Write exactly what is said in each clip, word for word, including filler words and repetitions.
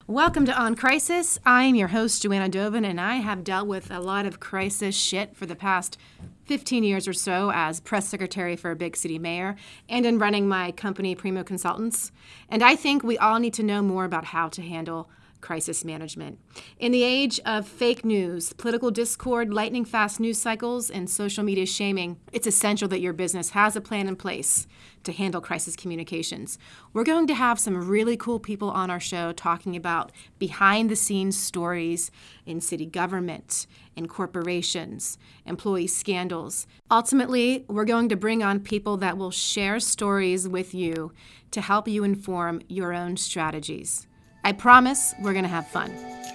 Welcome to On Crisis. I'm your host, Joanna Dovin, and I have dealt with a lot of crisis shit for the past fifteen years or so as press secretary for a big city mayor and in running my company, Primo Consultants. And I think we all need to know more about how to handle crisis management. In the age of fake news, political discord, lightning fast news cycles, and social media shaming, it's essential that your business has a plan in place to handle crisis communications. We're going to have some really cool people on our show talking about behind the scenes stories in city government, in corporations, employee scandals. Ultimately, we're going to bring on people that will share stories with you to help you inform your own strategies. I promise we're going to have fun.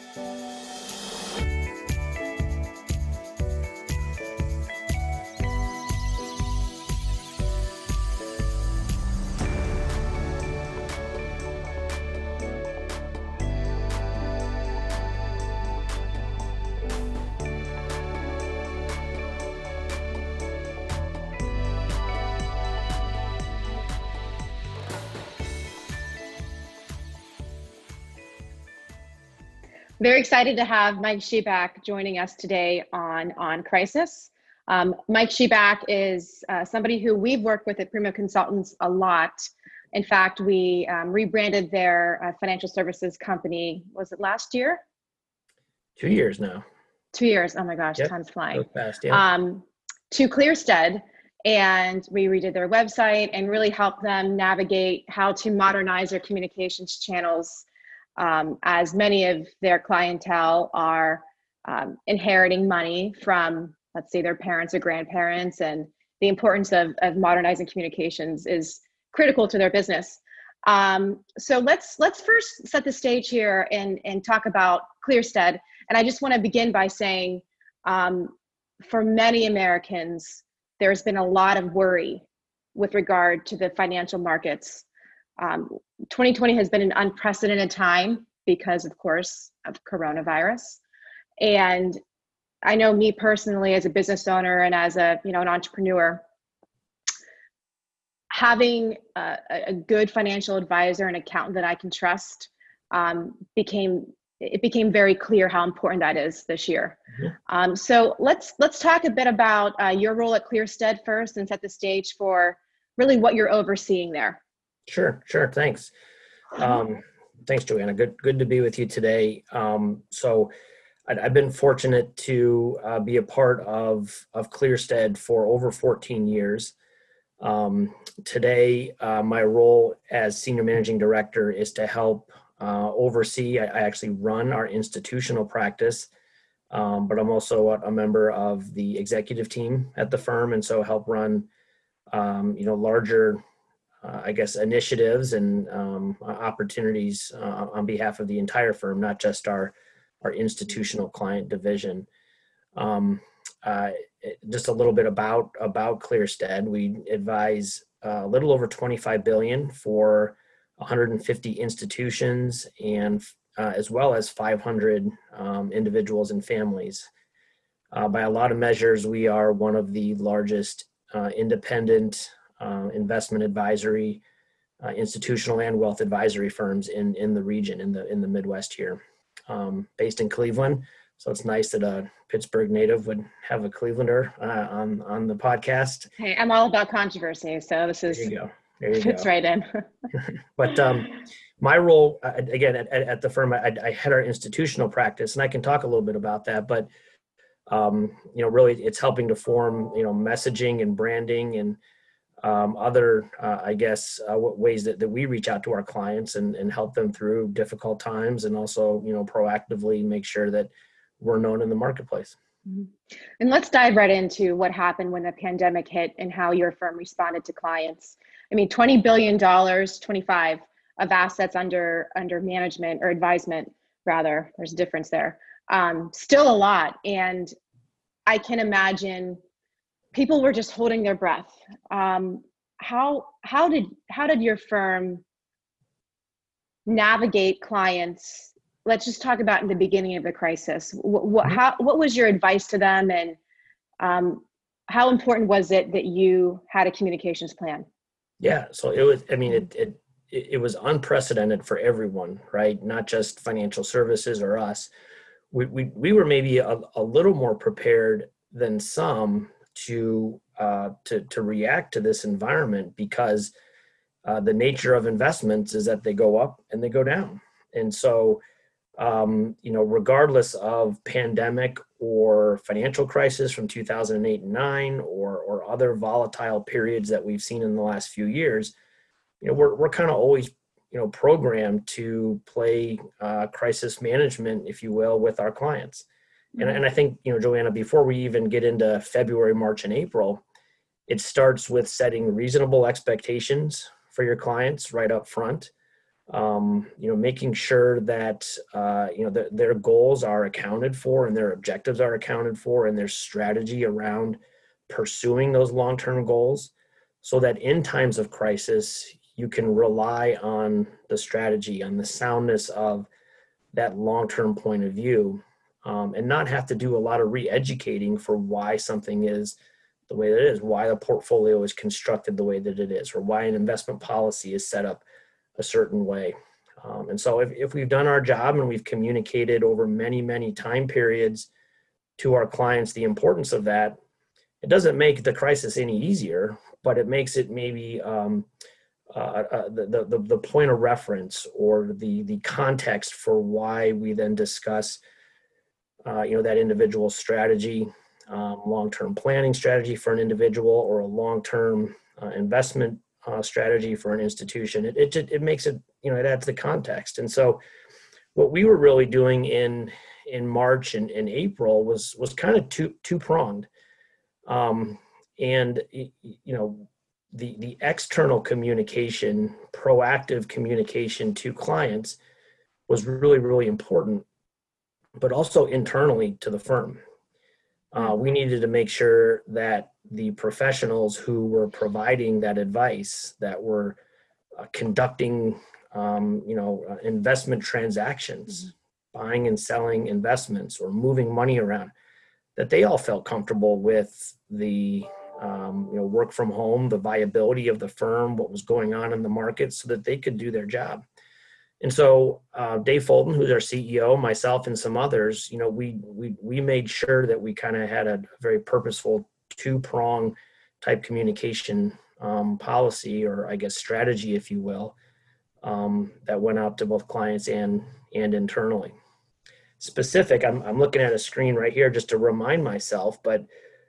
Very excited to have Mike Sheback joining us today on On Crisis. Um, Mike Sheback is uh, somebody who we've worked with at Primo Consultants a lot. In fact, we um, rebranded their uh, financial services company, was it last year? Two years now. Two years, oh my gosh, Yep. time's flying. Goes fast, yeah. Um, to Clearstead, and we redid their website and really helped them navigate how to modernize their communications channels, um, as many of their clientele are um, inheriting money from, let's say, their parents or grandparents, and the importance of, of modernizing communications is critical to their business. Um, so let's let's first set the stage here and, and talk about Clearstead. And I just want to begin by saying, um, for many Americans, there's been a lot of worry with regard to the financial markets. Um, twenty twenty has been an unprecedented time because, of course, of coronavirus. And I know me personally, as a business owner and as a you know an entrepreneur, having a, a good financial advisor and accountant that I can trust um, became it became very clear how important that is this year. Mm-hmm. Um, so let's let's talk a bit about uh, your role at Clearstead first, and set the stage for really what you're overseeing there. Sure, sure. Thanks. Um, thanks, Joanna. Good, good to be with you today. Um, so I, I've been fortunate to uh, be a part of, of Clearstead for over fourteen years. Um, today, uh, my role as Senior Managing Director is to help uh, oversee, I, I actually run our institutional practice, um, but I'm also a, a member of the executive team at the firm, and so help run, um, you know, larger Uh, I guess, initiatives and um, opportunities uh, on behalf of the entire firm, not just our, our institutional client division. Um, uh, just a little bit about, about Clearstead. We advise uh, a little over twenty-five billion dollars for one hundred fifty institutions, and uh, as well as five hundred um, individuals and families. Uh, by a lot of measures, we are one of the largest uh, independent Uh, investment advisory, uh, institutional and wealth advisory firms in, in the region, in the in the Midwest here, um, based in Cleveland. So it's nice that a Pittsburgh native would have a Clevelander uh, on on the podcast. Hey, I'm all about controversy, so this is there you go. There you fits go. right in. But um, my role uh, again at, at the firm, I, I head our institutional practice, and I can talk a little bit about that. But um, you know, really, it's helping to form you know messaging and branding and Um, other, uh, I guess, uh, ways that, that we reach out to our clients and, and help them through difficult times, and also, you know, proactively make sure that we're known in the marketplace. And let's dive right into what happened when the pandemic hit and how your firm responded to clients. I mean, twenty billion dollars, twenty-five of assets under under management or advisement, rather, there's a difference there. Um, still a lot. And I can imagine people were just holding their breath. Um, how how did how did your firm navigate clients? Let's just talk about in the beginning of the crisis. What, what how what was your advice to them, and um, how important was it that you had a communications plan? Yeah, so it was. I mean, it it it, it was unprecedented for everyone, right? Not just financial services or us. We, we, we were maybe a, a little more prepared than some to, uh, to, to react to this environment because uh, the nature of investments is that they go up and they go down. And so, um, you know, regardless of pandemic or financial crisis from two thousand eight and nine or, or other volatile periods that we've seen in the last few years, you know, we're, we're kind of always, you know, programmed to play uh, crisis management, if you will, with our clients. Mm-hmm. And, and I think, you know, Joanna, before we even get into February, March, and April, it starts with setting reasonable expectations for your clients right up front. Um, you know, making sure that, uh, you know, the, their goals are accounted for and their objectives are accounted for and their strategy around pursuing those long-term goals so that in times of crisis, you can rely on the strategy, on the soundness of that long-term point of view, um, and not have to do a lot of re-educating for why something is the way that it is, why a portfolio is constructed the way that it is, or why an investment policy is set up a certain way. Um, and so if, if we've done our job and we've communicated over many, many time periods to our clients the importance of that, it doesn't make the crisis any easier, but it makes it maybe um, uh, uh, the, the, the point of reference or the, the context for why we then discuss uh, you know, that individual strategy, um, long-term planning strategy for an individual or a long-term uh, investment Uh, strategy for an institution. It, it it makes it, you know, it adds the context. And so what we were really doing in in March and, and April was was kind of two two pronged. Um, and you know, the the external communication, proactive communication to clients was really, really important, but also internally to the firm. Uh, we needed to make sure that the professionals who were providing that advice, that were uh, conducting, um, you know, uh, investment transactions, mm-hmm. buying and selling investments or moving money around, that they all felt comfortable with the, um, you know, work from home, the viability of the firm, what was going on in the market so that they could do their job. And so uh, Dave Fulton, who's our C E O, myself, and some others, you know, we we we made sure that we kind of had a very purposeful two-prong type communication um, policy, or I guess strategy, if you will, um, that went out to both clients and and internally. Specific, I'm I'm looking at a screen right here just to remind myself, but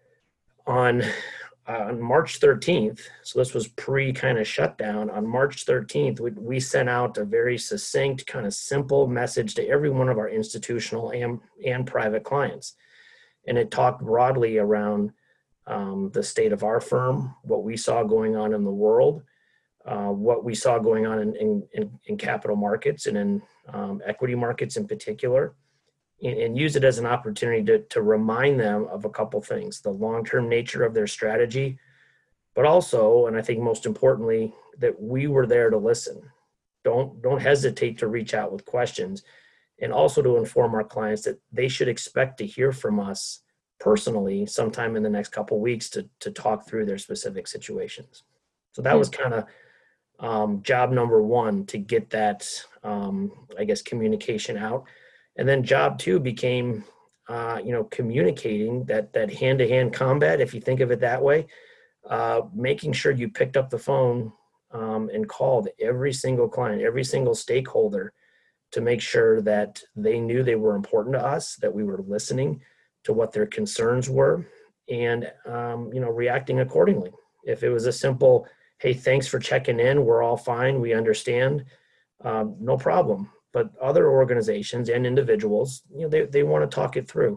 on Uh, on March thirteenth, so this was pre kind of shutdown, on March thirteenth, we, we sent out a very succinct, kind of simple message to every one of our institutional and, and private clients. And it talked broadly around um, the state of our firm, what we saw going on in the world, uh, what we saw going on in, in, in, in capital markets and in um, equity markets in particular. And use it as an opportunity to, to remind them of a couple things, the long-term nature of their strategy, but also, and I think most importantly, that we were there to listen. Don't, don't hesitate to reach out with questions, and also to inform our clients that they should expect to hear from us personally sometime in the next couple of weeks to, to talk through their specific situations. So that was kind of um, job number one, to get that, um, I guess, communication out. And then job two became, uh, you know, communicating that that hand-to-hand combat, if you think of it that way, uh, making sure you picked up the phone um, and called every single client, every single stakeholder to make sure that they knew they were important to us, that we were listening to what their concerns were, and, um, you know, reacting accordingly. If it was a simple, hey, thanks for checking in, we're all fine, we understand, um, no problem. But other organizations and individuals, you know, they, they want to talk it through.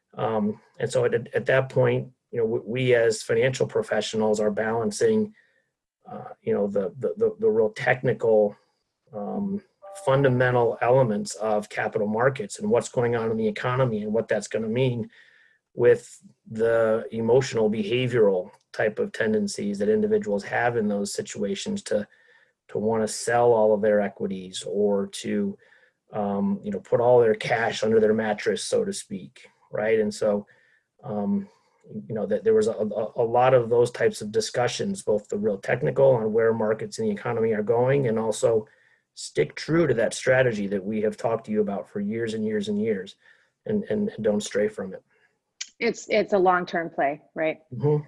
Um, and so at, at that point, you know, we as financial professionals are balancing, uh, you know, the, the, the, the real technical, um, fundamental elements of capital markets and what's going on in the economy and what that's going to mean with the emotional, behavioral type of tendencies that individuals have in those situations to to want to sell all of their equities or to, um, you know, put all their cash under their mattress, so to speak, right? And so, um, you know, that there was a, a, a lot of those types of discussions, both the real technical on where markets and the economy are going, and also stick true to that strategy that we have talked to you about for years and years and years, and, and, and don't stray from it. It's, it's a long-term play, right? Mm-hmm.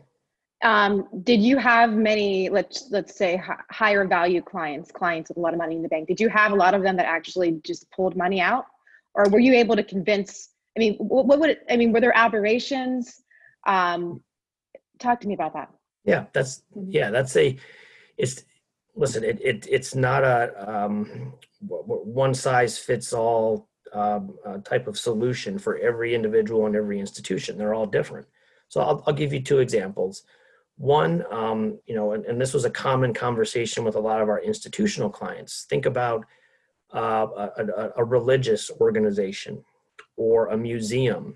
Um, did you have many, let's, let's say h- higher value clients, clients with a lot of money in the bank? Did you have a lot of them that actually just pulled money out? Or were you able to convince, I mean, what, what would, it, I mean, were there aberrations? Um, talk to me about that. Yeah, that's, yeah, that's a, it's, listen, it, it it's not a um, one size fits all um, uh, type of solution for every individual and every institution. They're all different. So I'll, I'll give you two examples. One, um, you know, and, and this was a common conversation with a lot of our institutional clients. Think about uh, a, a, a religious organization or a museum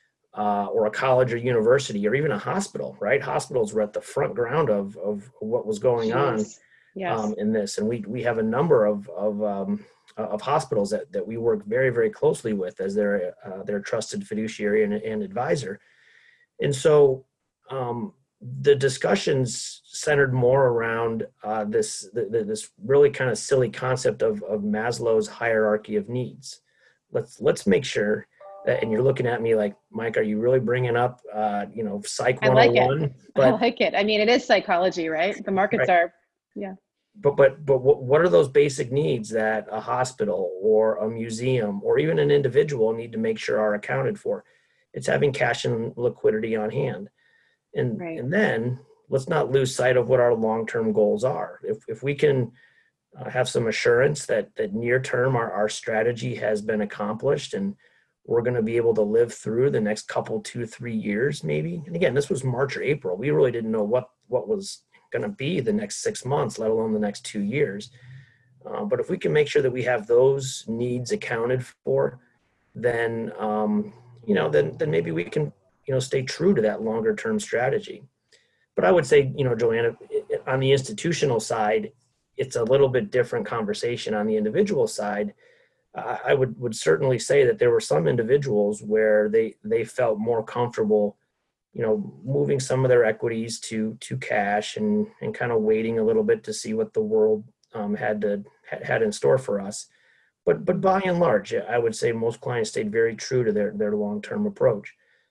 uh, or a college or university or even a hospital, right? Hospitals were at the front ground of, of what was going Jeez. on Yes. um, in this. And we, we have a number of, of, um, of hospitals that, that we work very, very closely with as their, uh, their trusted fiduciary and, and advisor. And so, um, the discussions centered more around uh, this the, this really kind of silly concept of, of Maslow's hierarchy of needs. Let's let's make sure that, and you're looking at me like, Mike, are you really bringing up uh, you know Psych one oh one? I like it. But, I like it. I mean, it is psychology, right? The markets right. are, yeah. But but but what what are those basic needs that a hospital or a museum or even an individual need to make sure are accounted for? It's having cash and liquidity on hand. And, right. and then let's not lose sight of what our long-term goals are. If if we can uh, have some assurance that that near term our, our strategy has been accomplished and we're going to be able to live through the next couple, two, three years maybe. And again, this was March or April. We really didn't know what, what was going to be the next six months, let alone the next two years. Uh, but if we can make sure that we have those needs accounted for, then, um, you know, then then maybe we can you know, stay true to that longer term strategy. But I would say, you know, Joanna, on the institutional side, it's a little bit different conversation. On the individual side, uh, I would, would certainly say that there were some individuals where they, they felt more comfortable, you know, moving some of their equities to, to cash and, and kind of waiting a little bit to see what the world um, had to, had in store for us. But, but by and large, I would say most clients stayed very true to their, their long-term approach.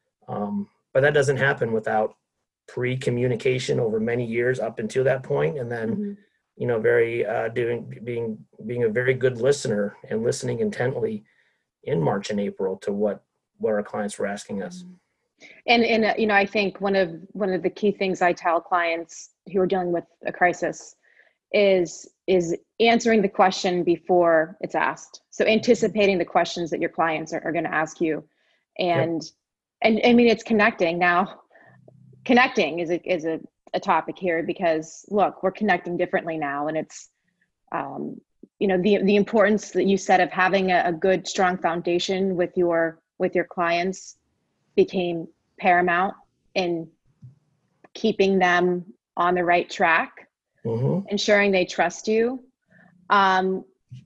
Um, but that doesn't happen without pre-communication over many years up until that point, and then, mm-hmm. you know, very uh, doing being being a very good listener and listening intently in March and April to what what our clients were asking us. And and uh, you know, I think one of one of the key things I tell clients who are dealing with a crisis is is answering the question before it's asked. So anticipating the questions that your clients are, are going to ask you, and. Yep. And I mean, it's connecting now. Connecting is a is a, a topic here because look, we're connecting differently now, and it's, um, you know, the the importance that you said of having a, a good, strong foundation with your with your clients became paramount in keeping them on the right track, mm-hmm. ensuring they trust you. Um,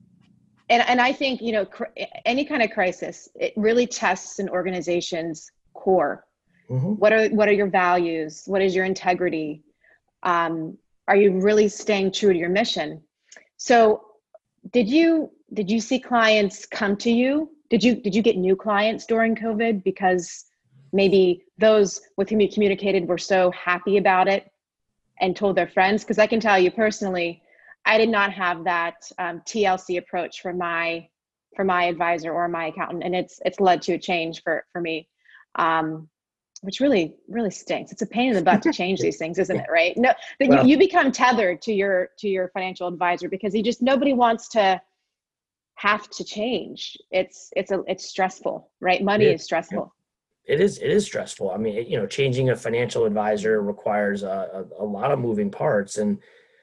and and I think you know cr- any kind of crisis, it really tests an organization's core. Mm-hmm. What are what are your values? What is your integrity? Um, are you really staying true to your mission? So did you did you see clients come to you? Did you did you get new clients during COVID because maybe those with whom you communicated were so happy about it and told their friends? Because I can tell you personally, I did not have that um, T L C approach for my for my advisor or my accountant, and it's it's led to a change for for me. Um, which really, really stinks. It's a pain in the butt to change these things, isn't it? Right? No, but well, you, you become tethered to your, to your financial advisor because you just, nobody wants to have to change. It's, it's a, it's stressful, right? Money is, is stressful. It is, it is stressful. I mean, it, you know, changing a financial advisor requires a, a, a lot of moving parts, and,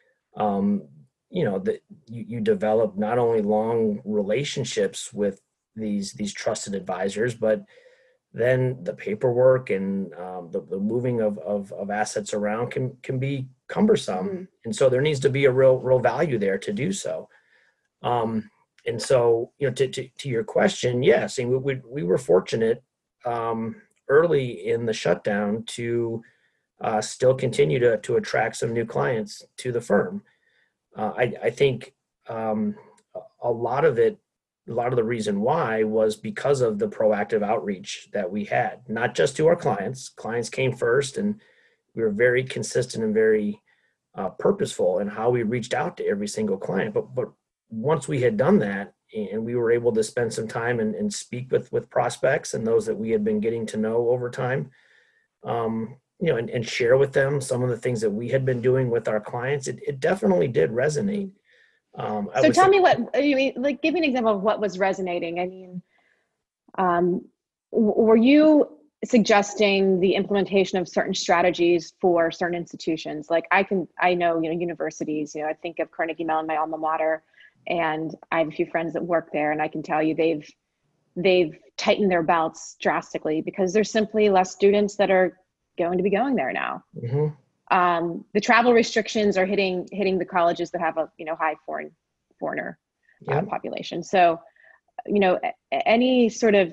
um, you know, that you, you develop not only long relationships with these, these trusted advisors, but then the paperwork and um, the, the moving of, of, of assets around can, can be cumbersome. Mm-hmm. And so there needs to be a real, real value there to do so. Um, and so, you know, to, to, to your question, yes, I mean, we, we, we were fortunate um, early in the shutdown to uh, still continue to, to attract some new clients to the firm. Uh, I, I think um, a lot of it, a lot of the reason why was because of the proactive outreach that we had, not just to our clients. Clients came first, and we were very consistent and very uh, purposeful in how we reached out to every single client. But but once we had done that, and we were able to spend some time and, and speak with with prospects and those that we had been getting to know over time, um, you know, and, and share with them some of the things that we had been doing with our clients, it, it definitely did resonate. Um, I So tell say, me what, you mean, like, give me an example of what was resonating. I mean, um, w- were you suggesting the implementation of certain strategies for certain institutions? Like I can, I know, you know, universities, you know, I think of Carnegie Mellon, my alma mater, and I have a few friends that work there, and I can tell you they've, they've tightened their belts drastically because there's simply less students that are going to be going there now. mm-hmm. Um, the travel restrictions are hitting hitting the colleges that have a you know high foreign foreigner Yeah. uh, population. So, you know, a- any sort of,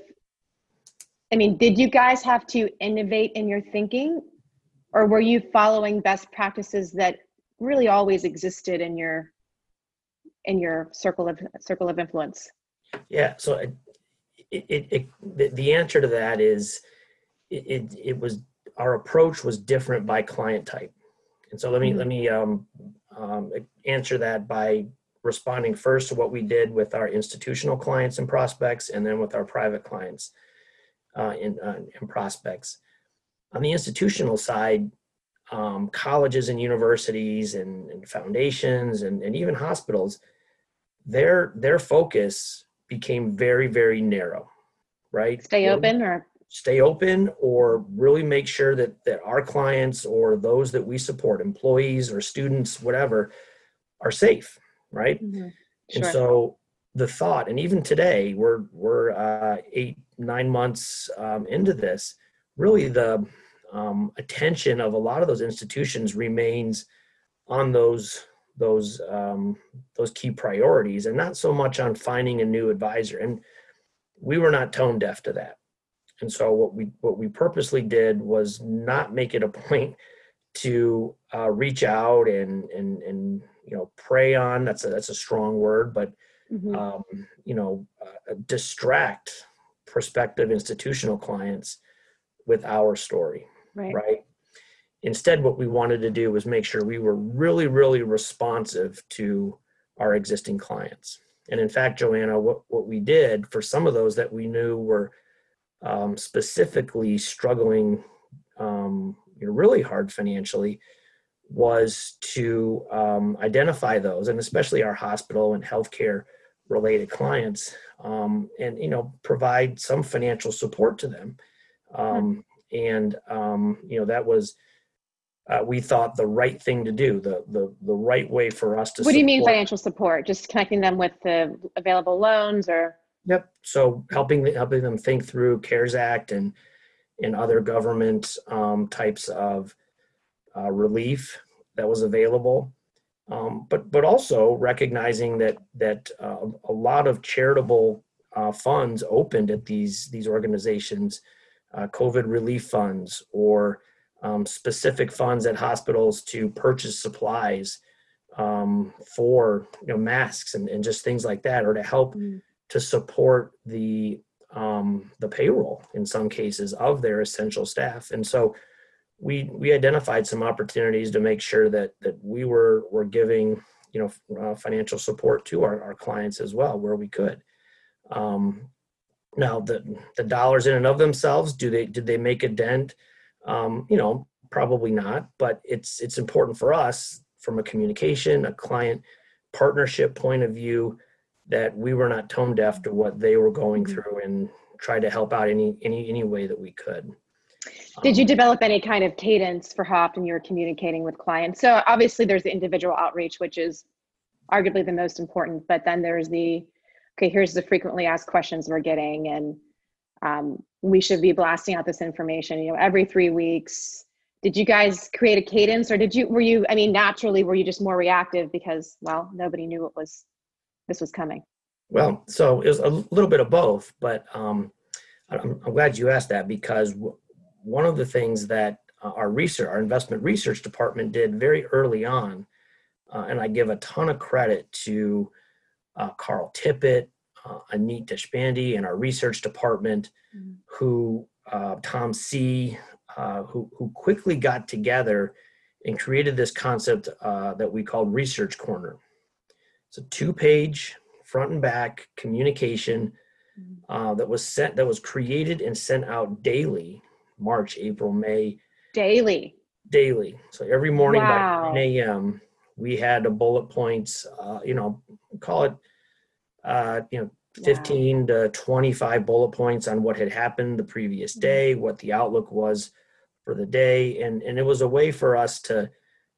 I mean, did you guys have to innovate in your thinking, or were you following best practices that really always existed in your in your circle of circle of influence? Yeah. So it, it, it the, the answer to that is it, it, it was, our approach was different by client type. And so let me, mm-hmm. let me um, um, answer that by responding first to what we did with our institutional clients and prospects, and then with our private clients uh, and, uh, and prospects. On the institutional side, um, colleges and universities and, and foundations and, and even hospitals, their their focus became very, very narrow, right? Stay open or stay open, or really make sure that, that our clients or those that we support, employees or students, whatever, are safe, right? Mm-hmm. Sure. And so the thought, and even today, we're we're uh, eight, nine months um, into this, really the um, attention of a lot of those institutions remains on those those um, those key priorities, and not so much on finding a new advisor. And we were not tone deaf to that. And so what we what we purposely did was not make it a point to uh, reach out and and and you know prey on, that's a that's a strong word, but mm-hmm. um, you know uh, distract prospective institutional clients with our story, right. right? Instead, what we wanted to do was make sure we were really, really responsive to our existing clients. And in fact, Joanna, what, what we did for some of those that we knew were um, specifically struggling um, you know, really hard financially, was to um, identify those, and especially our hospital and healthcare related clients, um, and you know provide some financial support to them. Um, and um, you know that was uh, we thought the right thing to do, the the the right way for us to. What do you support. mean financial support? Just connecting them with the available loans, or? Yep. So helping helping them think through CARES Act and and other government um, types of uh, relief that was available, um, but but also recognizing that that uh, a lot of charitable uh, funds opened at these these organizations, uh, COVID relief funds, or um, specific funds at hospitals to purchase supplies um, for you know masks and, and just things like that, or to help mm. to support the um, the payroll in some cases of their essential staff. And so we we identified some opportunities to make sure that that we were were giving you know uh, financial support to our, our clients as well where we could. Um, now the the dollars in and of themselves, do they did they make a dent? Um, you know, probably not, but it's it's important for us from a communication, a client partnership point of view, that we were not tone deaf to what they were going mm-hmm. through, and tried to help out any any any way that we could. Did you develop any kind of cadence for how often you're communicating with clients? So obviously there's the individual outreach, which is arguably the most important, but then there's the, okay, here's the frequently asked questions we're getting, and um, we should be blasting out this information, you know, every three weeks. Did you guys create a cadence, or did you, were you, I mean, naturally, were you just more reactive because, well, nobody knew it was, this was coming? Well, so it was a little bit of both, but um, I'm, I'm glad you asked that, because w- one of the things that uh, our research, our investment research department did very early on, uh, and I give a ton of credit to uh, Carl Tippett, uh, Anit Deshpande, and our research department, mm-hmm. who uh, Tom C, uh, who who quickly got together and created this concept uh, that we called Research Corner. It's a two-page front and back communication uh, that was sent, that was created and sent out daily, March, April, May. Daily. Daily. So every morning Wow. by nine a.m. we had a bullet points. Uh, you know, call it, uh, you know, fifteen wow. to twenty-five bullet points on what had happened the previous day, mm-hmm. what the outlook was for the day, and and it was a way for us to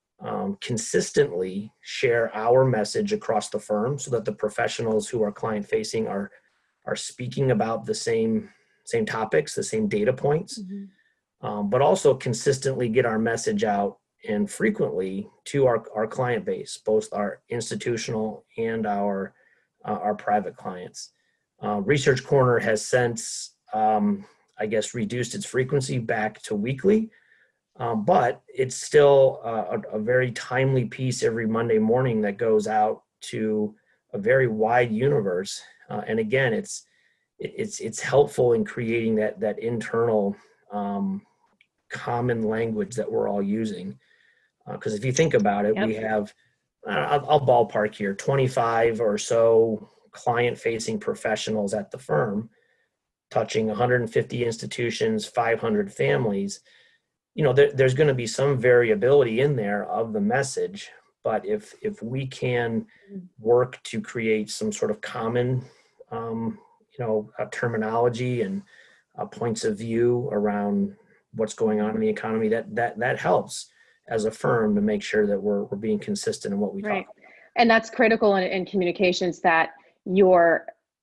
um, consistently share our message across the firm, so that the professionals who are client facing are are speaking about the same same topics, the same data points, mm-hmm. um, but also consistently get our message out and frequently to our, our client base, both our institutional and our uh, our private clients. Uh, Research Corner has since, um, I guess, reduced its frequency back to weekly, um, but it's still uh, a, a very timely piece every Monday morning that goes out to a very wide universe. Uh, and again, it's it, it's it's helpful in creating that that internal um, common language that we're all using. Because uh, if you think about it, yep. we have, uh, I'll, I'll ballpark here, twenty-five or so client-facing professionals at the firm, touching one hundred fifty institutions, five hundred families. You know, there, there's going to be some variability in there of the message, but if if we can work to create some sort of common, um, you know, uh, terminology and uh, points of view around what's going on in the economy, that that that helps as a firm to make sure that we're we're being consistent in what we right. talk about. And that's critical in, in communications, that you're,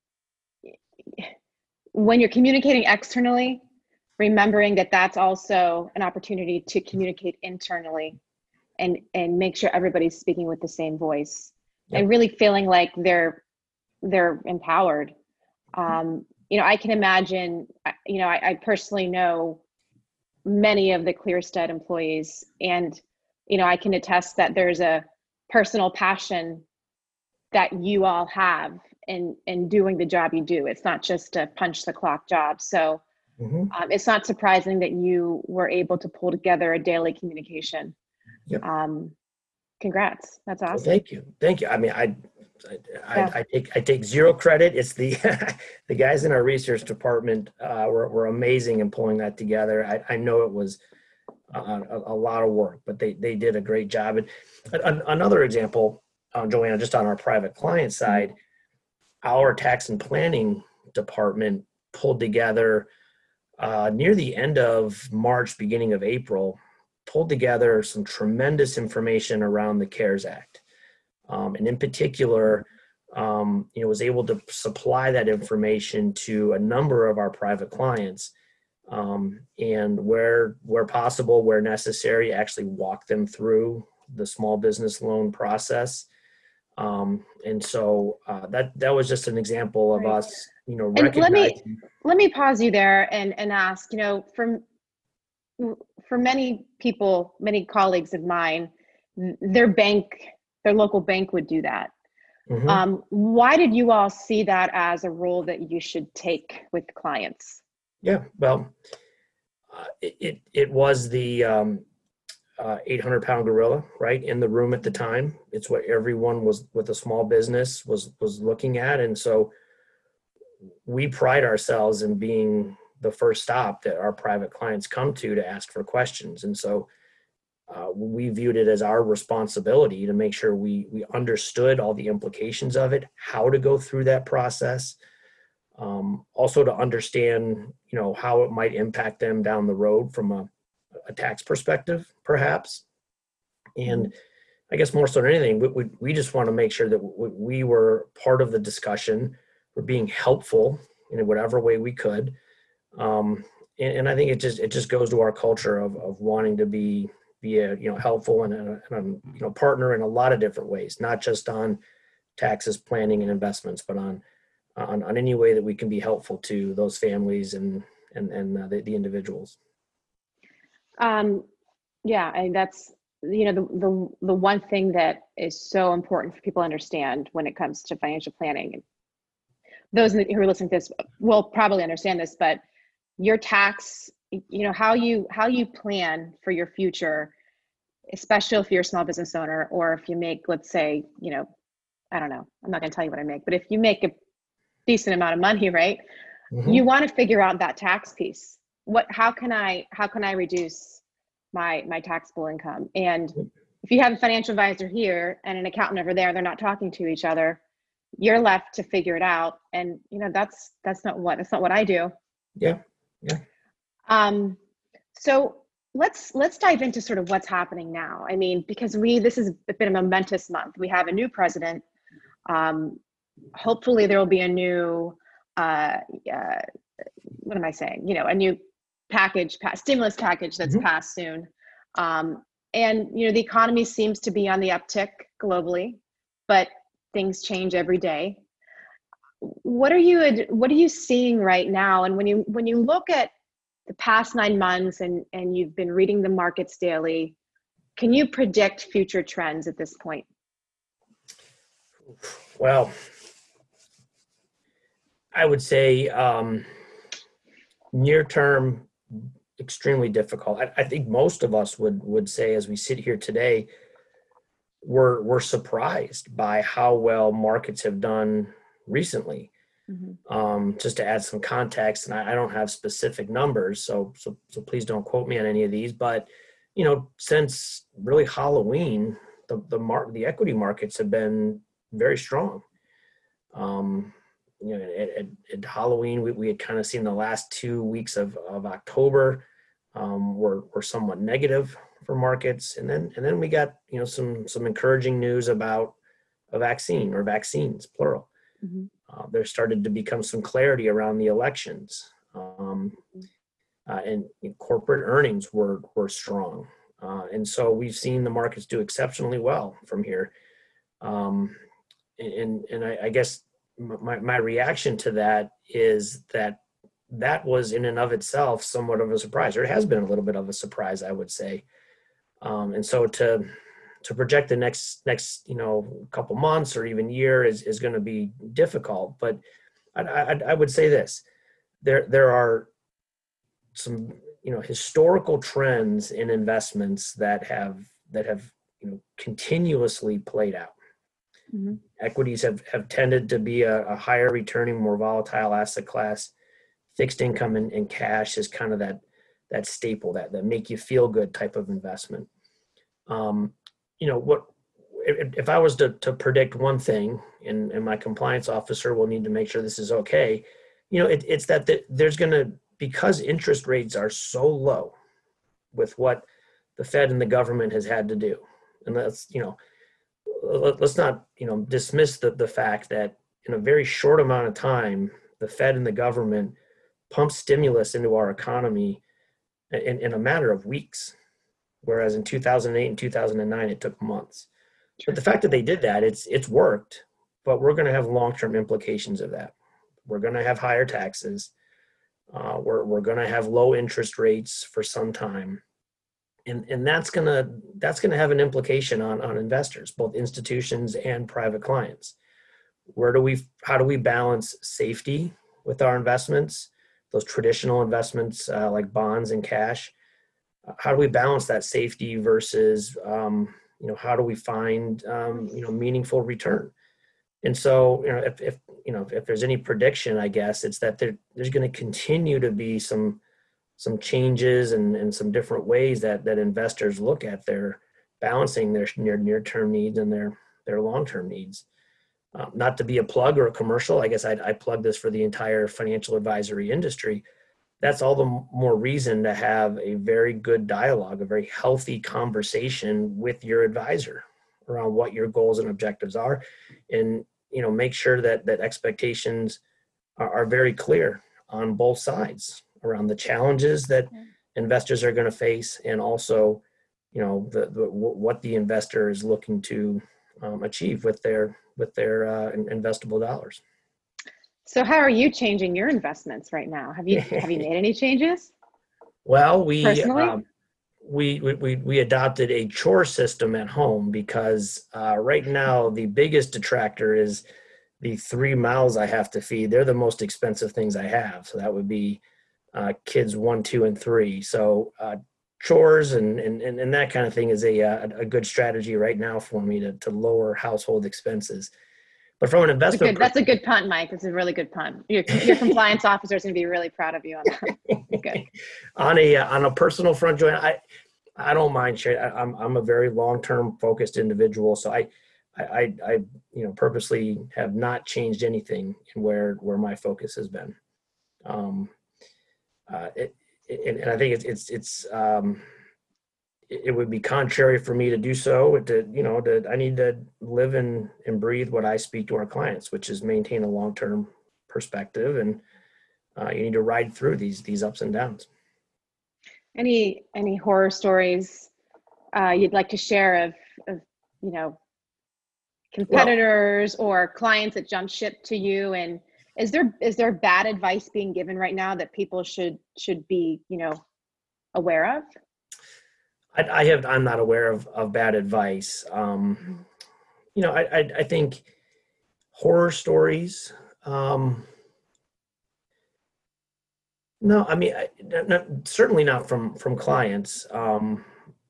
when you're communicating externally, remembering that that's also an opportunity to communicate internally and, and make sure everybody's speaking with the same voice, yep. and really feeling like they're, they're empowered. Um, you know, I can imagine, you know, I, I personally know many of the ClearStead employees, and, you know, I can attest that there's a personal passion that you all have in, in doing the job you do. It's not just a punch the clock job. So mm-hmm. um, it's not surprising that you were able to pull together a daily communication. Yep. Um, congrats. That's awesome. Well, thank you. Thank you. I mean, I, I, yeah. I, I take I take zero credit. It's the the guys in our research department uh, were were amazing in pulling that together. I, I know it was a, a, a lot of work, but they they did a great job. And a, another example, uh, Joanna, just on our private client side, mm-hmm. our tax and planning department pulled together uh, near the end of March, beginning of April, pulled together some tremendous information around the CARES Act. Um, and in particular, um, you know, was able to supply that information to a number of our private clients, um, and where where possible, where necessary, actually walk them through the small business loan process. Um, and so uh, that that was just an example of right. us, you know, recognizing. And let me let me pause you there and and ask, you know, from for many people, many colleagues of mine, their bank. Their local bank would do that. Mm-hmm. Um, why did you all see that as a role that you should take with clients? Yeah, well, uh, it, it it was the um, uh, eight hundred pound gorilla, right, in the room at the time. It's what everyone was with a small business was was looking at, and so we pride ourselves in being the first stop that our private clients come to to ask for questions, and so. Uh, we viewed it as our responsibility to make sure we we understood all the implications of it, how to go through that process, um, also to understand, you know, how it might impact them down the road from a, a tax perspective, perhaps. And I guess more so than anything, we, we, we just want to make sure that we, we were part of the discussion, we're being helpful in whatever way we could. Um, and, and I think it just it just goes to our culture of of wanting to be be a, you know, helpful and a, and a, you know, partner in a lot of different ways, not just on taxes, planning, and investments, but on, on, on any way that we can be helpful to those families and, and, and uh, the, the individuals. Um, yeah, and that's, you know, the, the the one thing that is so important for people to understand when it comes to financial planning. And those who are listening to this will probably understand this, but your tax, you know, how you how you plan for your future, especially if you're a small business owner, or if you make, let's say, you know, I don't know, I'm not going to tell you what I make, but if you make a decent amount of money, right? Mm-hmm. You want to figure out that tax piece. What, how can I, how can I reduce my, my taxable income? And if you have a financial advisor here and an accountant over there, they're not talking to each other, you're left to figure it out. And, you know, that's, that's not what, that's not what I do. Yeah. Yeah. Um, so let's, let's dive into sort of what's happening now. I mean, because we, this has been a momentous month. We have a new president. Um, hopefully there will be a new, uh, uh, what am I saying? You know, a new package, pa- stimulus package that's Mm-hmm. passed soon. Um, and, you know, the economy seems to be on the uptick globally, but things change every day. What are you, what are you seeing right now? And when you, when you look at the past nine months and, and you've been reading the markets daily, can you predict future trends at this point? Well, I would say um, near term, extremely difficult. I, I think most of us would would say, as we sit here today, we're we're surprised by how well markets have done recently. Mm-hmm. Um, just to add some context, and I, I don't have specific numbers, so so so please don't quote me on any of these. But you know, since really Halloween, the the mar- the equity markets have been very strong. Um, you know, at, at, at Halloween, we, we had kind of seen the last two weeks of, of October um, were were somewhat negative for markets, and then and then we got you know some some encouraging news about a vaccine or vaccines plural. Mm-hmm. Uh, there started to become some clarity around the elections, um, uh, and you know, corporate earnings were were strong, uh, and so we've seen the markets do exceptionally well from here. Um, and and I, I guess my my reaction to that is that that was in and of itself somewhat of a surprise, or it has been a little bit of a surprise, I would say. Um, and so to to project the next next you know couple months or even year is is going to be difficult. But I, I I would say this: there there are some you know historical trends in investments that have that have you know continuously played out. Mm-hmm. Equities have, have tended to be a, a higher returning, more volatile asset class. Fixed income and, and cash is kind of that that staple, that that make you feel good type of investment. Um, you know what? If, if I was to, to predict one thing, and, and my compliance officer will need to make sure this is okay, you know, it, it's that the, there's going to, because interest rates are so low with what the Fed and the government has had to do, and that's you know. Let's not, you know, dismiss the, the fact that in a very short amount of time, the Fed and the government pumped stimulus into our economy in, in a matter of weeks, whereas in two thousand eight and two thousand nine, it took months. But the fact that they did that, it's it's worked, but we're going to have long-term implications of that. We're going to have higher taxes. Uh, we're we're going to have low interest rates for some time. And, and that's gonna that's gonna have an implication on, on investors, both institutions and private clients. Where do we how do we balance safety with our investments, those traditional investments uh, like bonds and cash? How do we balance that safety versus um, you know how do we find um, you know meaningful return? And so you know if, if you know if there's any prediction, I guess it's that there, there's going to continue to be some. some changes and, and some different ways that, that investors look at their balancing their near near term needs and their their long term needs. Um, not to be a plug or a commercial, I guess I'd, I plug this for the entire financial advisory industry. That's all the more reason to have a very good dialogue, a very healthy conversation with your advisor around what your goals and objectives are, and you know make sure that that expectations are, are very clear on both sides around the challenges that investors are going to face, and also, you know, the, the what the investor is looking to um, achieve with their with their uh, investable dollars. So, how are you changing your investments right now? Have you have you made any changes? Well, we Personally? um, we, we, we adopted a chore system at home because uh, right now the biggest detractor is the three mouths I have to feed. They're the most expensive things I have. So that would be uh, kids one, two, and three. So uh, chores and, and, and that kind of thing is a, a good strategy right now for me to, to lower household expenses. But from an investment, that's a good, that's a good punt, Mike. That's a really good punt. Your, your compliance officer is going to be really proud of you on that. Good. on a on a personal front, Joanne, I I don't mind sharing. I, I'm I'm a very long term focused individual, so I, I I you know purposely have not changed anything in where where my focus has been. Um, uh, it, it, and I think it's it's it's um, it would be contrary for me to do so. To you know, to I need to live and and breathe what I speak to our clients, which is maintain a long term perspective, and uh, you need to ride through these these ups and downs. Any any horror stories uh, you'd like to share of of you know competitors well, or clients that jump ship to you? And is there is there bad advice being given right now that people should should be you know aware of? I, I have. I'm not aware of, of bad advice. Um, you know, I, I, I think horror stories. Um, no, I mean, I, not, certainly not from from clients. Um,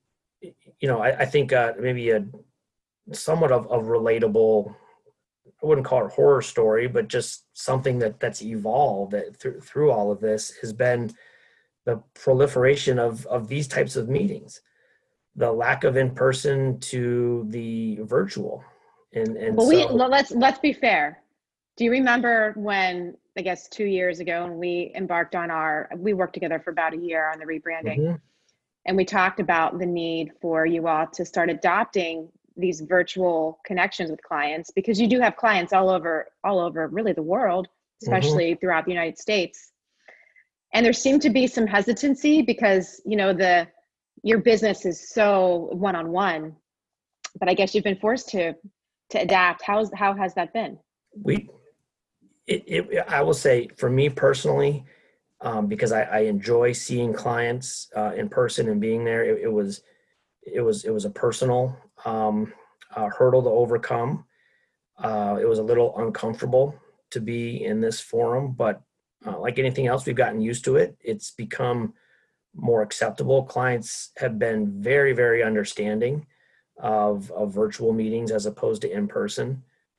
you know, I, I think uh, maybe a somewhat of a relatable. I wouldn't call it a horror story, but just something that that's evolved that through through all of this has been the proliferation of of these types of meetings. The lack of in-person to the virtual. And, and well, so, we, let's, let's be fair. Do you remember when, I guess two years ago, when we embarked on our, we worked together for about a year on the rebranding, mm-hmm. and we talked about the need for you all to start adopting these virtual connections with clients, because you do have clients all over, all over really the world, especially mm-hmm. throughout the United States. And there seemed to be some hesitancy because, you know, the, your business is so one-on-one, but I guess you've been forced to to adapt. How's how has that been? We, it, it, I will say for me personally, um, because I, I enjoy seeing clients uh, in person and being there. It, it was, it was, it was a personal um, uh, hurdle to overcome. Uh, it was a little uncomfortable to be in this forum, but uh, like anything else, we've gotten used to it. It's become more acceptable. Clients have been very, very understanding of, of virtual meetings as opposed to in person.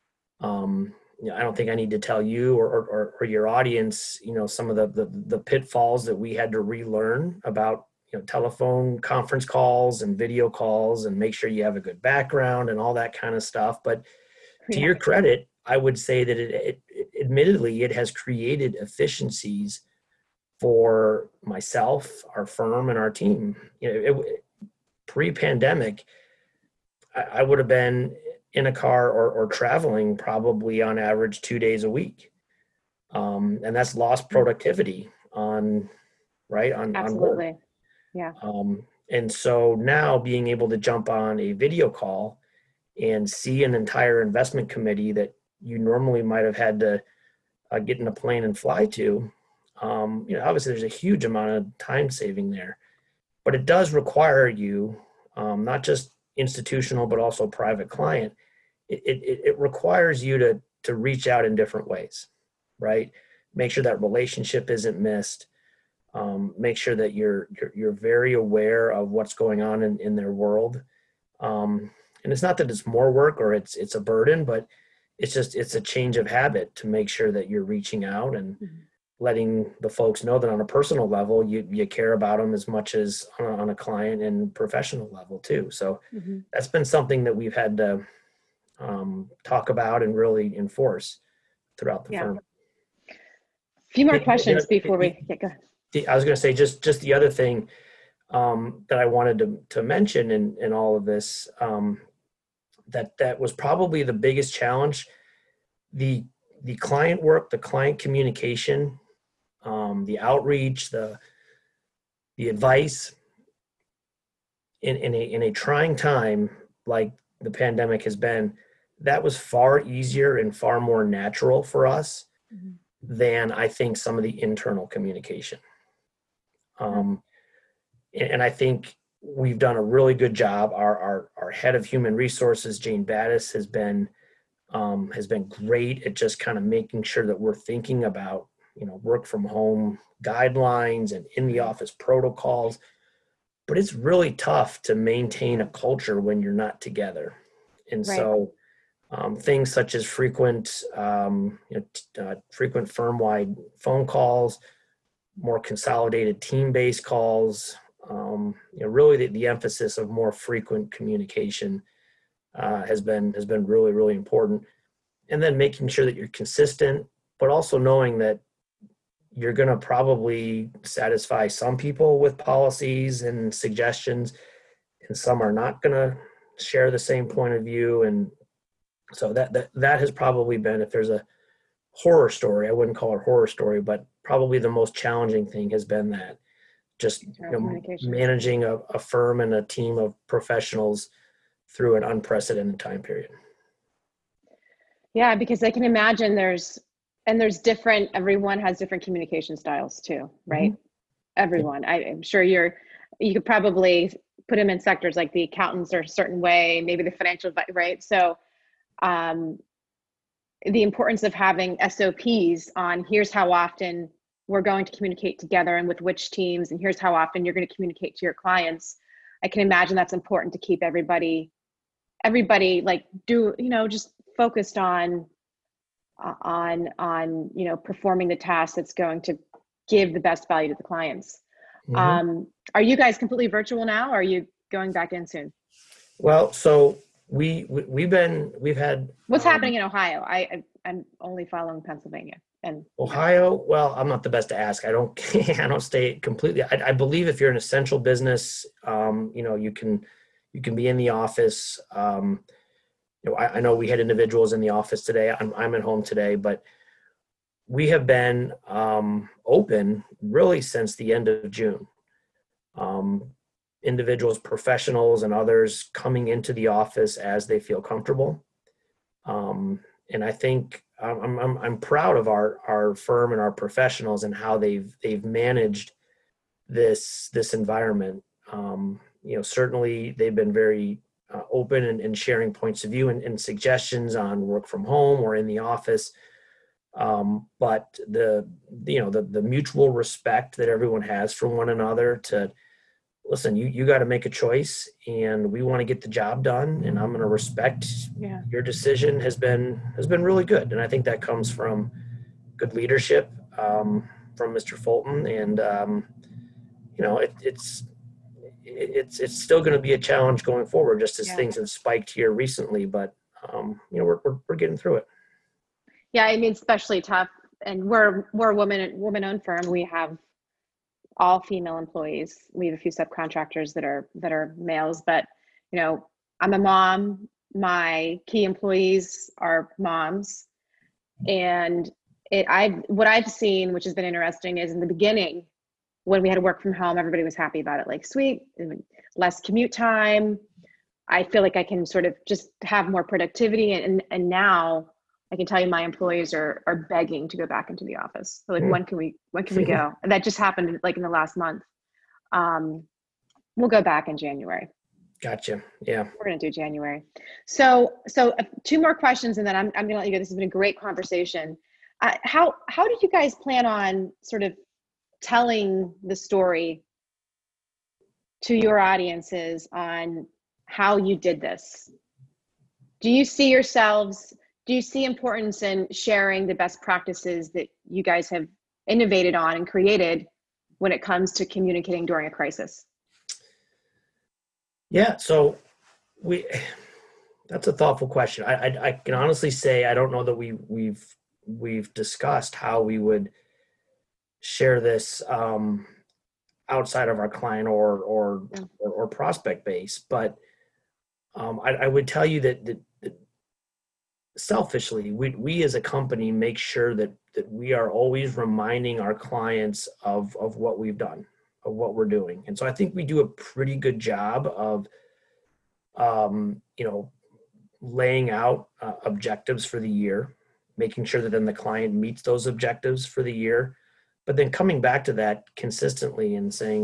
Um, you know, I don't think I need to tell you or, or, or your audience, you know, some of the, the, the pitfalls that we had to relearn about, you know, telephone conference calls and video calls and make sure you have a good background and all that kind of stuff. But to yeah. your credit, I would say that it, it, it admittedly, it has created efficiencies for myself, our firm, and our team. You know, it, pre-pandemic, I, I would have been in a car or, or traveling probably on average two days a week, um, and that's lost productivity on right on absolutely, on work. Yeah. Um, and so now being able to jump on a video call and see an entire investment committee that you normally might have had to uh, get in a plane and fly to. Um, you know, obviously there's a huge amount of time saving there, but it does require you, um, not just institutional, but also private client. It, it, it requires you to, to reach out in different ways, right? Make sure that relationship isn't missed. Um, make sure that you're, you're, you're very aware of what's going on in, in their world. Um, and it's not that it's more work or it's, it's a burden, but it's just, it's a change of habit to make sure that you're reaching out and mm-hmm. letting the folks know that on a personal level, you, you care about them as much as on a, on a client and professional level too. So mm-hmm. that's been something that we've had to um, talk about and really enforce throughout the yeah. firm. A few more questions the, the, before we get going. The, I was going to say just, just the other thing um, that I wanted to, to mention in, in all of this, um, that, that was probably the biggest challenge, the, the client work, the client communication, um, the outreach, the, the advice in, in a, in a trying time, like the pandemic has been, that was far easier and far more natural for us mm-hmm. than I think some of the internal communication. Um, and, and I think we've done a really good job. Our our, our head of human resources, Jane Battis, has been um, has been great at just kind of making sure that we're thinking about, you know, work from home guidelines and in the office protocols. But it's really tough to maintain a culture when you're not together. And Right. so um, things such as frequent, um, you know, t- uh, frequent firm-wide phone calls, more consolidated team-based calls, um, you know, really the, the emphasis of more frequent communication uh, has been has been really, really important. And then making sure that you're consistent, but also knowing that you're going to probably satisfy some people with policies and suggestions, and some are not going to share the same point of view. And so that, that, that has probably been, if there's a horror story, I wouldn't call it a horror story, but probably the most challenging thing has been that just, you know, managing a, a firm and a team of professionals through an unprecedented time period. Yeah, because I can imagine there's, and there's different, everyone has different communication styles too, right? Mm-hmm. Everyone. I, I'm sure you're, you could probably put them in sectors like the accountants are a certain way, maybe the financial, right? So um, the importance of having S O Ps on here's how often we're going to communicate together and with which teams, and here's how often you're going to communicate to your clients. I can imagine that's important to keep everybody, everybody like do, you know, just focused on on on you know performing the task that's going to give the best value to the clients. Mm-hmm. Um, are you guys completely virtual now, or are you going back in soon? Well, so we, we we've been we've had what's um, happening in Ohio? I, I I'm only following Pennsylvania and Ohio. Well, I'm not the best to ask. I don't I don't stay completely. I, I believe if you're an essential business, um, you know, you can you can be in the office. Um, You know, I, I know we had individuals in the office today. I'm, I'm at home today, but we have been um, open really since the end of June. Um, individuals, professionals, and others coming into the office as they feel comfortable. Um, and I think I'm, I'm, I'm proud of our, our firm and our professionals and how they've they've managed this this environment. Um, you know, certainly they've been very Uh, open and, and sharing points of view and, and suggestions on work from home or in the office. Um, but the, you know, the, the mutual respect that everyone has for one another to listen, you, you got to make a choice and we want to get the job done and I'm going to respect yeah. your decision has been, has been really good. And I think that comes from good leadership um, from Mister Fulton. And, um, you know, it, it's, it's it's still going to be a challenge going forward, just as yeah. things have spiked here recently. But um, you know, we're, we're we're getting through it. Yeah, I mean, especially tough, and we're we're a woman woman owned firm. We have all female employees. We have a few subcontractors that are that are males, but you know, I'm a mom. My key employees are moms, and it I've what I've seen, which has been interesting, is in the beginning, when we had to work from home, everybody was happy about it. Like, sweet, less commute time. I feel like I can sort of just have more productivity. And and now I can tell you my employees are are begging to go back into the office. So like, mm. when can we when can we go? And that just happened like in the last month. Um, we'll go back in January. Gotcha. Yeah. We're gonna do January. So so uh, two more questions, and then I'm I'm gonna let you go. This has been a great conversation. Uh, how how did you guys plan on sort of telling the story to your audiences on how you did this? Do you see yourselves, do you see importance in sharing the best practices that you guys have innovated on and created when it comes to communicating during a crisis? Yeah, so we, that's a thoughtful question. I, I, I can honestly say, I don't know that we, we've, we've discussed how we would share this um, outside of our client or or yeah. or, or prospect base, but um, I, I would tell you that, that, that selfishly, we we as a company make sure that that we are always reminding our clients of of what we've done, of what we're doing, and so I think we do a pretty good job of, um, you know, laying out uh, objectives for the year, making sure that then the client meets those objectives for the year. But then coming back to that consistently and saying,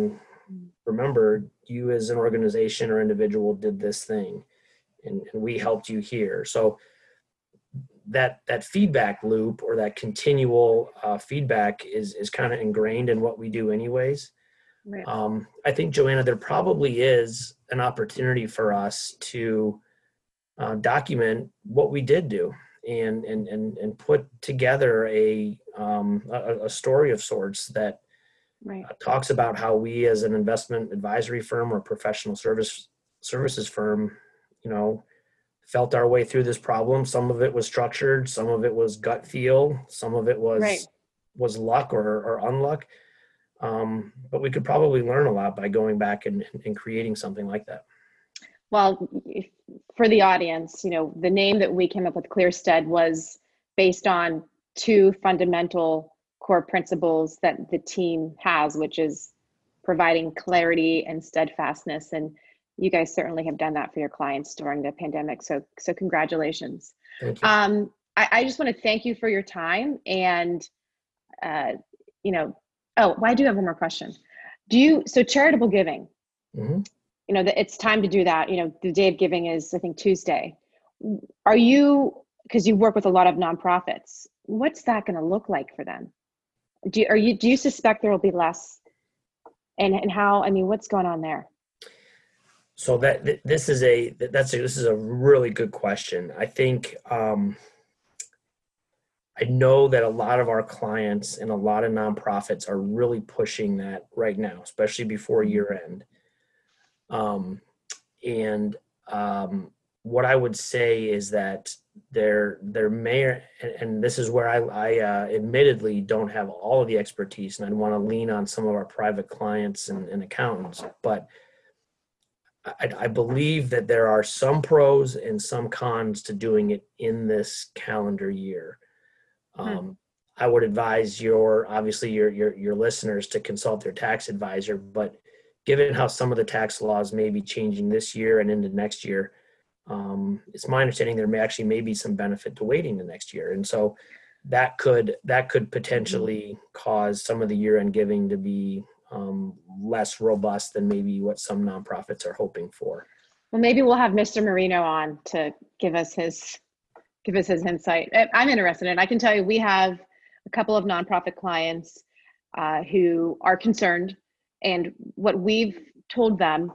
remember, you as an organization or individual did this thing, and, and we helped you here. So that that feedback loop, or that continual uh, feedback is is kind of ingrained in what we do anyways. Right. Um, I think, Joanna, there probably is an opportunity for us to uh, document what we did do, and and and and put together a um, a, a story of sorts that Right. uh, talks about how we, as an investment advisory firm or professional service services firm, you know, felt our way through this problem. Some of it was structured, some of it was gut feel, some of it was Right. was luck or, or unluck. Um, but we could probably learn a lot by going back and, and creating something like that. Well, if, for the audience, you know, the name that we came up with, ClearStead, was based on two fundamental core principles that the team has, which is providing clarity and steadfastness. And you guys certainly have done that for your clients during the pandemic. So, so congratulations. Thank you. Um, I, I just want to thank you for your time. And, uh, you know, oh, well, I do have one more question. Do you, so charitable giving, Mm-hmm. you know, the, it's time to do that. You know, the day of giving is, I think, Tuesday. Are you, because you work with a lot of nonprofits, what's that going to look like for them? Do you, are you, do you suspect there will be less? And, and how, I mean, what's going on there? So that th- this is a that's a, this is a really good question. I think um, I know that a lot of our clients and a lot of nonprofits are really pushing that right now, especially before year end. Um, and um, what I would say is that there there may, and, and this is where I, I uh, admittedly don't have all of the expertise, and I'd want to lean on some of our private clients and, and accountants, but I, I believe that there are some pros and some cons to doing it in this calendar year. Um, hmm. I would advise your, obviously your, your, your listeners to consult their tax advisor, but given how some of the tax laws may be changing this year and into next year, um, it's my understanding there may actually may be some benefit to waiting the next year. And so that could, that could potentially cause some of the year-end giving to be Um, less robust than maybe what some nonprofits are hoping for. Well, maybe we'll have Mister Marino on to give us his give us his insight. I'm interested in it. I can tell you we have a couple of nonprofit clients uh, who are concerned, and what we've told them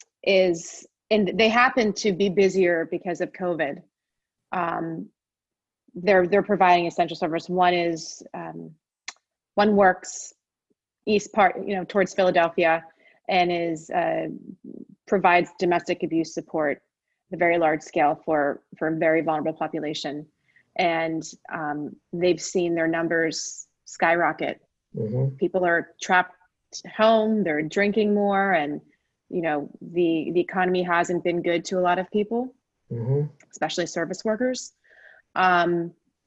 is, and they happen to be busier because of COVID. Um, they're they're providing essential service. One is um, one works east part, you know, towards Philadelphia, and is uh, provides domestic abuse support at a very large scale for for a very vulnerable population, and um, they've seen their numbers skyrocket. Mm-hmm. People are trapped home, they're drinking more, and you know the the economy hasn't been good to a lot of people, mm-hmm. especially service workers. Um,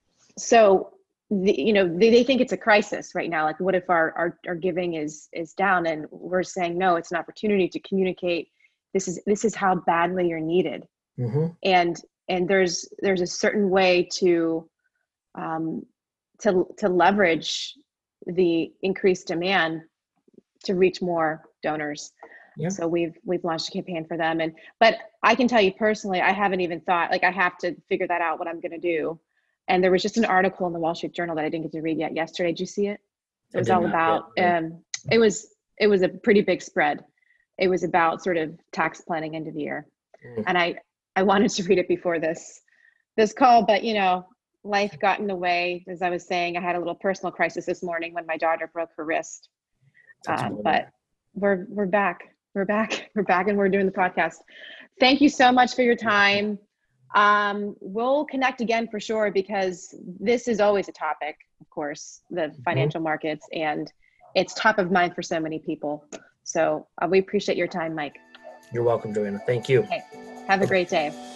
so. The, you know, they, they think it's a crisis right now. Like, what if our, our, our giving is, is down? And we're saying, no, it's an opportunity to communicate. This is, this is how badly you're needed. Mm-hmm. And, and there's, there's a certain way to, um, to, to leverage the increased demand to reach more donors. Yeah. So we've, we've launched a campaign for them. And, but I can tell you personally, I haven't even thought, like, I have to figure that out, what I'm going to do. And there was just an article in the Wall Street Journal that I didn't get to read yet yesterday. Did you see it? It was all about, yet, um, it was, it was a pretty big spread. It was about sort of tax planning end of the year. Mm. And I, I wanted to read it before this, this call, but you know, life got in the way. As I was saying, I had a little personal crisis this morning when my daughter broke her wrist. Uh, but we're, we're back, we're back, we're back and we're doing the podcast. Thank you so much for your time. Um, we'll connect again for sure, because this is always a topic, of course, the financial mm-hmm. markets, and it's top of mind for so many people. So uh, we appreciate your time, Mike. You're welcome, Joanna. Thank you. Okay. Have a great day.